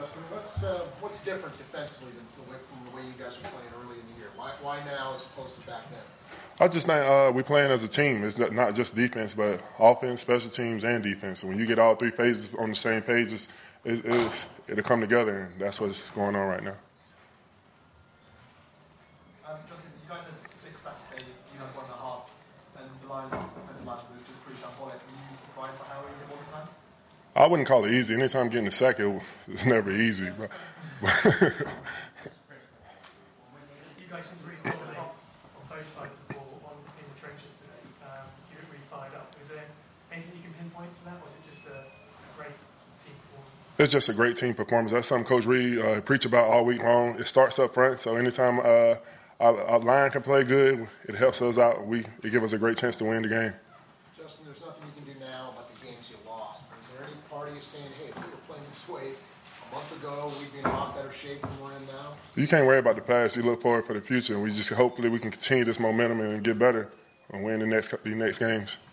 Justin, what's different defensively from the way you guys were playing early in the year? Why now as opposed to back then? I just think we're playing as a team. It's not just defense, but offense, special teams, and defense. When you get all three phases on the same pages, it'll come together, and that's what's going on right now. Justin, you guys had 6 sacks today. You had 1.5, and the Lions' defensive line was just pretty shambolic. Were you surprised by how easy it was at times? I wouldn't call it easy. Anytime getting a sack, it's never easy. You guys seem to really dominate on both sides of the ball in the trenches today. You look really fired up. Is there anything you can pinpoint to that, or is it just a great team performance? It's just a great team performance. That's something Coach Reed preach about all week long. It starts up front, so anytime our line can play good, it helps us out. It gives us a great chance to win the game. Justin, there's nothing you can do now about the games you lost. Is there any part of you saying, hey, if we were playing this way a month ago, we'd be in a lot better shape than we're in now? You can't worry about the past. You look forward for the future, and hopefully we can continue this momentum and get better and win the next games.